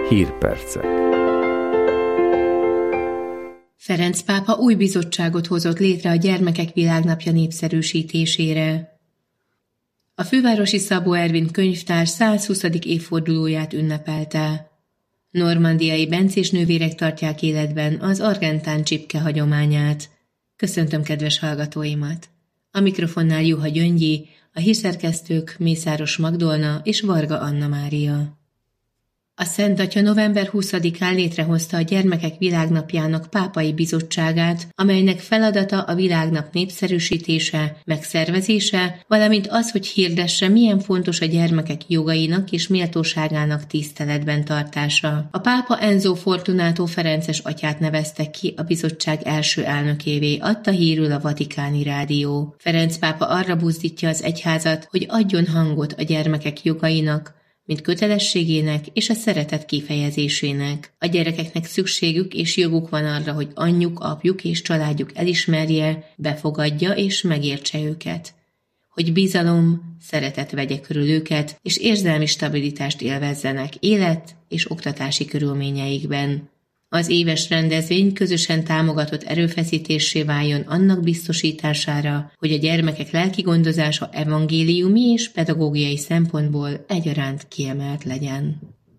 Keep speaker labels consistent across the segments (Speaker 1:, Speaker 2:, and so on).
Speaker 1: Hírpercek.
Speaker 2: Ferenc pápa új bizottságot hozott létre a Gyermekek Világnapja népszerűsítésére. A fővárosi Szabó Ervin könyvtár 120. évfordulóját ünnepelte. Normandiai bencés nővérek tartják életben az argentán csipke hagyományát. Köszöntöm kedves hallgatóimat! A mikrofonnál Juha Gyöngyi, a hírszerkesztők Mészáros Magdolna és Varga Anna Mária. A Szent Atya november 20-án létrehozta a Gyermekek Világnapjának pápai bizottságát, amelynek feladata a világnap népszerűsítése, megszervezése, valamint az, hogy hirdesse, milyen fontos a gyermekek jogainak és méltóságának tiszteletben tartása. A pápa Enzo Fortunato Ferences atyát nevezte ki a bizottság első elnökévé, adta hírül a Vatikáni Rádió. Ferenc pápa arra buzdítja az egyházat, hogy adjon hangot a gyermekek jogainak, mint kötelességének és a szeretet kifejezésének. A gyerekeknek szükségük és joguk van arra, hogy anyjuk, apjuk és családjuk elismerje, befogadja és megértse őket. Hogy bizalom, szeretet vegye körül őket, és érzelmi stabilitást élvezzenek élet és oktatási körülményeikben. Az éves rendezvény közösen támogatott erőfeszítéssé váljon annak biztosítására, hogy a gyermekek lelki gondozása evangéliumi és pedagógiai szempontból egyaránt kiemelt legyen.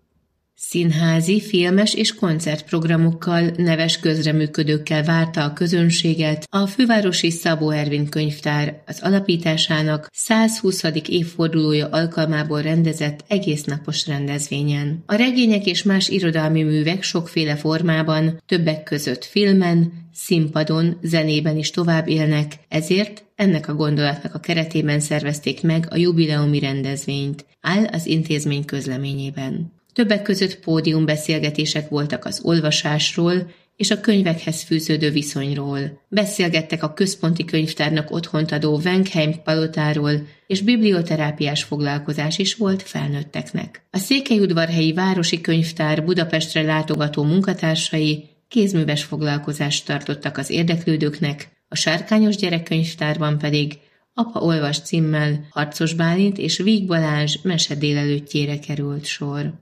Speaker 2: Színházi, filmes és koncertprogramokkal, neves közreműködőkkel várta a közönséget a fővárosi Szabó Ervin könyvtár az alapításának 120. évfordulója alkalmából rendezett egésznapos rendezvényen. A regények és más irodalmi művek sokféle formában, többek között filmen, színpadon, zenében is tovább élnek, ezért ennek a gondolatnak a keretében szervezték meg a jubileumi rendezvényt, áll az intézmény közleményében. Többek között pódiumbeszélgetések voltak az olvasásról és a könyvekhez fűződő viszonyról. Beszélgettek a központi könyvtárnak otthont adó Wenkheim palotáról, és biblioterápiás foglalkozás is volt felnőtteknek. A Székelyudvarhelyi Városi Könyvtár Budapestre látogató munkatársai kézműves foglalkozást tartottak az érdeklődőknek, a Sárkányos Gyerekkönyvtárban pedig Apa olvas címmel Harcos Bálint és Víg Balázs mesedélelőttjére került sor.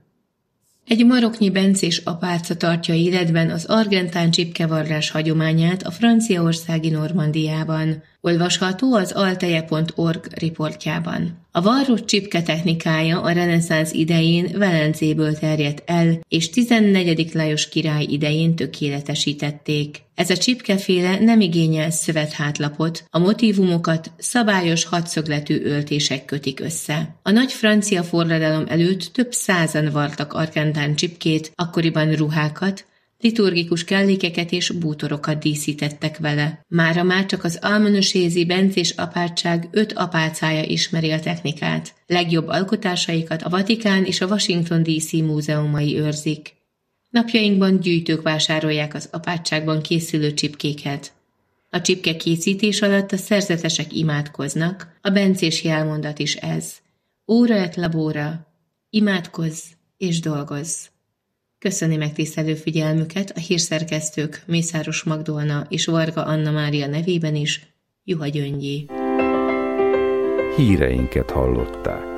Speaker 2: Egy maroknyi bencés apáca tartja életben az argentán csipkevarrás hagyományát a franciaországi Normandiában. Olvasható az alteje.org riportjában. A varrott csipke technikája a reneszánsz idején Velencéből terjedt el, és 14. Lajos király idején tökéletesítették. Ez a csipkeféle nem igényel szövethátlapot, a motívumokat szabályos hatszögletű öltések kötik össze. A nagy francia forradalom előtt több százan vartak argentán csipkét, akkoriban ruhákat, liturgikus kellékeket és bútorokat díszítettek vele. Mára már csak az almonösézi bencés apátság 5 apácája ismeri a technikát. Legjobb alkotásaikat a Vatikán és a Washington DC múzeumai őrzik. Napjainkban gyűjtők vásárolják az apátságban készülő csipkéket. A csipke készítés alatt a szerzetesek imádkoznak, a bencés jelmondat is ez. Ora et labora, imádkozz és dolgozz. Köszöni megtisztelő figyelmüket a hírszerkesztők Mészáros Magdolna és Varga Anna Mária nevében is, Juha Gyöngyi.
Speaker 1: Híreinket hallották.